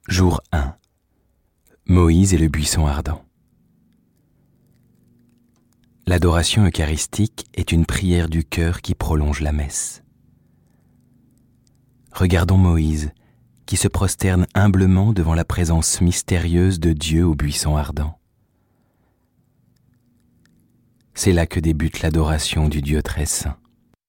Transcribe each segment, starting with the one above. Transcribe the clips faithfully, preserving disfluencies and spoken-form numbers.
Jour un. Moïse et le buisson ardent. L'adoration eucharistique est une prière du cœur qui prolonge la messe. Regardons Moïse, qui se prosterne humblement devant la présence mystérieuse de Dieu au buisson ardent. C'est là que débute l'adoration du Dieu très saint.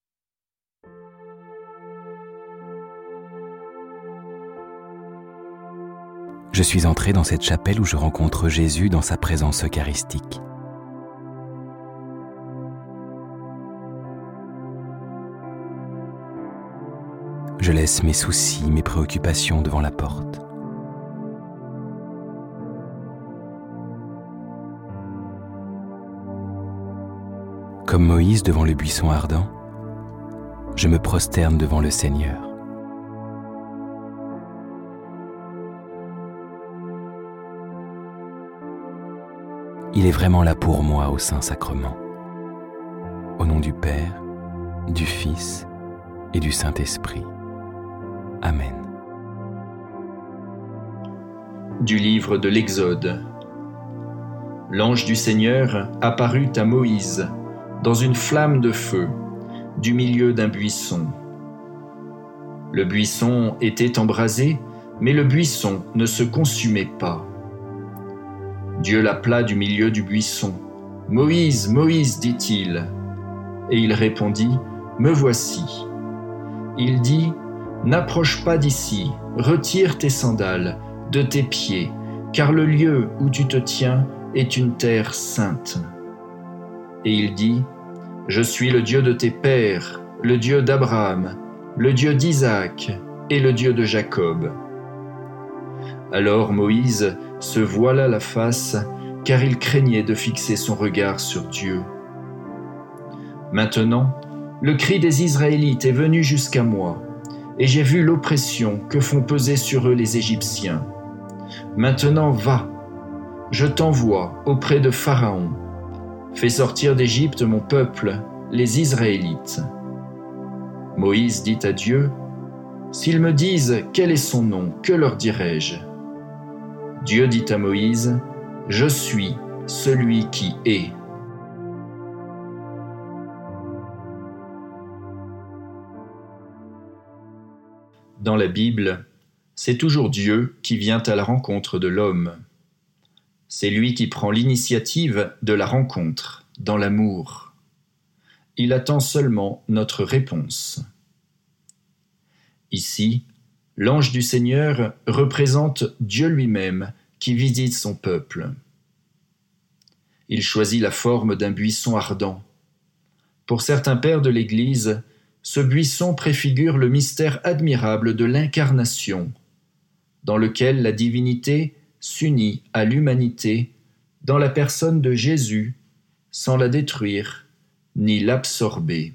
Je suis entré dans cette chapelle où je rencontre Jésus dans sa présence eucharistique. Je laisse mes soucis, mes préoccupations devant la porte. Comme Moïse devant le buisson ardent, je me prosterne devant le Seigneur. Il est vraiment là pour moi au Saint-Sacrement. Au nom du Père, du Fils et du Saint-Esprit. Amen. Du livre de l'Exode. L'ange du Seigneur apparut à Moïse dans une flamme de feu du milieu d'un buisson. Le buisson était embrasé, mais le buisson ne se consumait pas. Dieu l'appela du milieu du buisson. « Moïse, Moïse, dit-il. » Et il répondit, « Me voici. » Il dit, « N'approche pas d'ici, retire tes sandales de tes pieds, car le lieu où tu te tiens est une terre sainte. » Et il dit, « Je suis le Dieu de tes pères, le Dieu d'Abraham, le Dieu d'Isaac et le Dieu de Jacob. » Alors Moïse se voila la face, car il craignait de fixer son regard sur Dieu. Maintenant, le cri des Israélites est venu jusqu'à moi, et j'ai vu l'oppression que font peser sur eux les Égyptiens. Maintenant va, je t'envoie auprès de Pharaon. Fais sortir d'Égypte mon peuple, les Israélites. Moïse dit à Dieu, « S'ils me disent quel est son nom, que leur dirai-je » Dieu dit à Moïse, « Je suis celui qui est. » Dans la Bible, c'est toujours Dieu qui vient à la rencontre de l'homme. C'est lui qui prend l'initiative de la rencontre, dans l'amour. Il attend seulement notre réponse. Ici, l'ange du Seigneur représente Dieu lui-même qui visite son peuple. Il choisit la forme d'un buisson ardent. Pour certains pères de l'Église, ce buisson préfigure le mystère admirable de l'incarnation, dans lequel la divinité s'unit à l'humanité dans la personne de Jésus, sans la détruire ni l'absorber.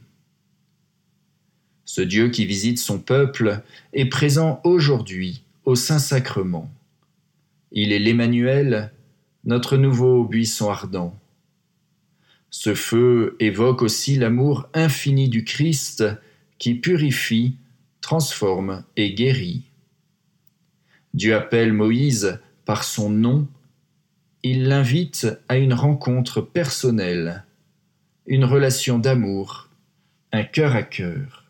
Ce Dieu qui visite son peuple est présent aujourd'hui au Saint-Sacrement. Il est l'Emmanuel, notre nouveau buisson ardent. Ce feu évoque aussi l'amour infini du Christ qui purifie, transforme et guérit. Dieu appelle Moïse par son nom. Il l'invite à une rencontre personnelle, une relation d'amour, un cœur à cœur.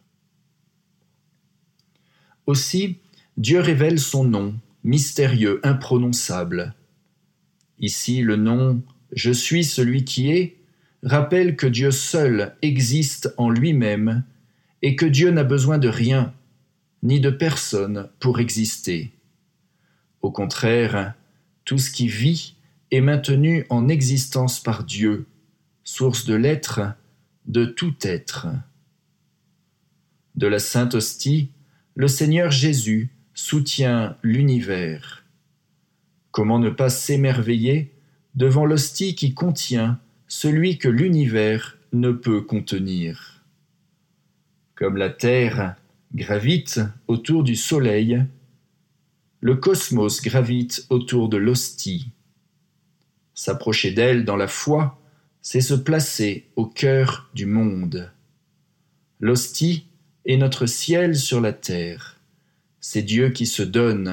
Aussi, Dieu révèle son nom, mystérieux, imprononçable. Ici, le nom « Je suis celui qui est » rappelle que Dieu seul existe en lui-même et que Dieu n'a besoin de rien, ni de personne pour exister. Au contraire, tout ce qui vit est maintenu en existence par Dieu, source de l'être, de tout être. De la Sainte Hostie, le Seigneur Jésus soutient l'univers. Comment ne pas s'émerveiller devant l'hostie qui contient celui que l'univers ne peut contenir. Comme la Terre gravite autour du Soleil, le cosmos gravite autour de l'hostie. S'approcher d'elle dans la foi, c'est se placer au cœur du monde. L'hostie est notre ciel sur la terre. C'est Dieu qui se donne